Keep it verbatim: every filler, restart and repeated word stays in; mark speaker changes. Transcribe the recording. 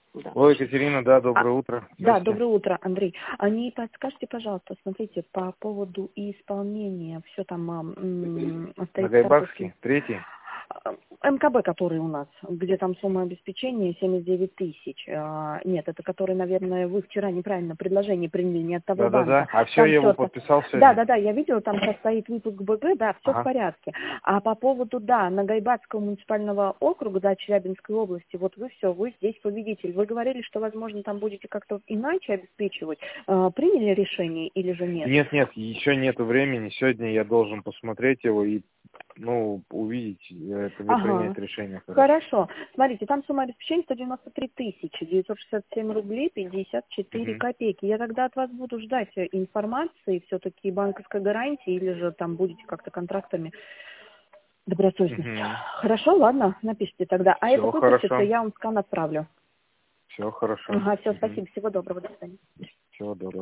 Speaker 1: Да.
Speaker 2: Ой, Екатерина, да, доброе
Speaker 1: А,
Speaker 2: утро.
Speaker 1: да, доброе утро, Андрей. А не подскажите, пожалуйста, смотрите, по поводу исполнения, все там м,
Speaker 2: На
Speaker 1: стоит
Speaker 2: Гайбакский,
Speaker 1: старковский.
Speaker 2: третий?
Speaker 1: МКБ, который у нас, где там сумма обеспечения семьдесят девять тысяч. А, нет, это который, наверное, вы вчера неправильно предложение приняли, не от того банка.
Speaker 2: Да-да-да. А все,
Speaker 1: Там
Speaker 2: я его
Speaker 1: четко.
Speaker 2: подписал
Speaker 1: Да,
Speaker 2: сегодня.
Speaker 1: да, да, я видела, там сейчас стоит выпуск БГ, да, все в
Speaker 2: Ага.
Speaker 1: порядке. А по поводу, да, Нагайбатского муниципального округа, да, Челябинской области, вот вы все, вы здесь победитель. Вы говорили, что, возможно, там будете как-то иначе обеспечивать. А, приняли решение или же нет?
Speaker 2: Нет, нет, еще нету времени. Сегодня я должен посмотреть его и, ну, увидеть, э, это,
Speaker 1: Ага.
Speaker 2: принять решение. Хорошо.
Speaker 1: Хорошо. Смотрите, там сумма обеспечения сто девяносто три тысячи девятьсот шестьдесят семь рублей пятьдесят четыре
Speaker 2: Угу.
Speaker 1: копейки. Я тогда от вас буду ждать э, информации, все-таки банковской гарантии, или же там будете как-то контрактами добросовестности.
Speaker 2: Угу.
Speaker 1: Хорошо, ладно, напишите тогда. А это
Speaker 2: Все
Speaker 1: выпустится,
Speaker 2: хорошо.
Speaker 1: я вам скан отправлю.
Speaker 2: Все хорошо.
Speaker 1: Ага, все,
Speaker 2: Угу.
Speaker 1: спасибо, всего доброго, до свидания.
Speaker 2: Всего доброго.